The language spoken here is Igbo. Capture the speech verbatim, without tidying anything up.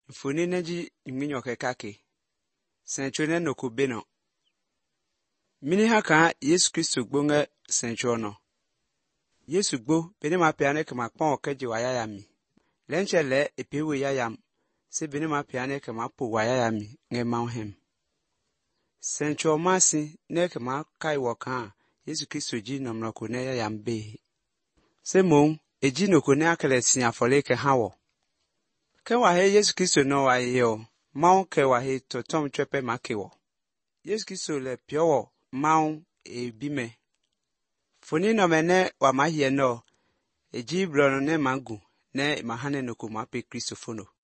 Mfoni neji iminyo kekake. Senchone no kubeno. Mini haka Yesu Kristo gbonge senchono. Yesu gbo bene ma piane ke ma pon okeji wayaya mi. Lenche le epewe yayam se bene ma piane ke ma po wayaya mi nge mauhem. Sencho masi ne ke ma kai wokan Yesu Kristo ji nomno ko ne yayam be. Se mon eji no ko ne akele sinya fole ke hawo. Ke wa he Yesu Kristo no wa yo, maun ke wa he to tom trepe makewo. Yesu Kristo le piowo maun e bime. Foni no mene wa mahie no, eji brono ne magu ne mahane no ko ma pe Kristo fono.